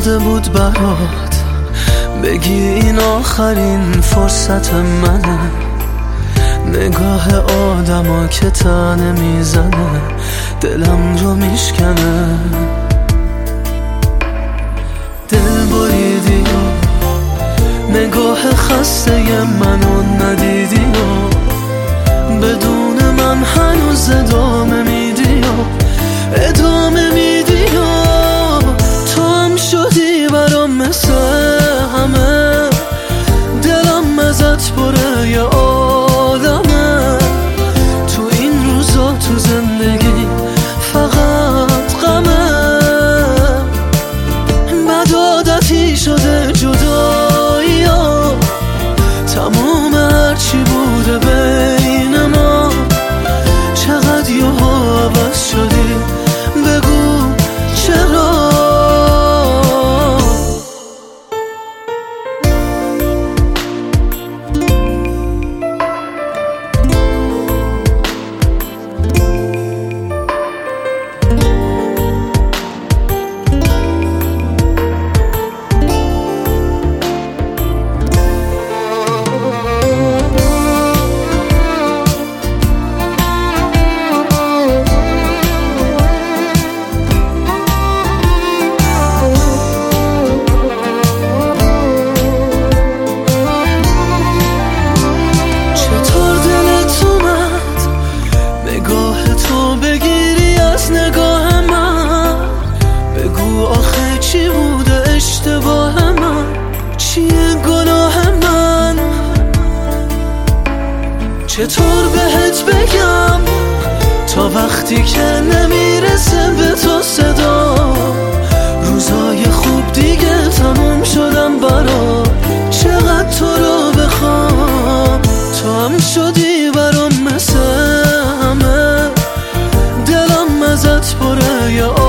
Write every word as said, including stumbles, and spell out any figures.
اومده بود برات بگی این آخرین فرصت منه. نگاه آدما که تنه میزنه دلم رو میشکنه. دل بریدی و نگاه خسته منو ندیدی و بدون من هنوز ادامه میدی و ادامه میدی و تو هم شدی برام مثل همه. دلم ازت پره یه آدمه. تو این روزا تو زندگی فقط غمه. بد عادتی شده جدایی ها تموم هرچی بوده بین ما. چقدر یهو عوض شدی بگو چرا. چی بوده اشتباه من؟ چیه گناه من؟ چطور بهت بگم تا وقتی که نمیرسه به تو صدا. روزای خوب دیگه تموم شدم برا. چقدر تو رو بخوام تو هم شدی برام مثل همه. دلم ازت پره یا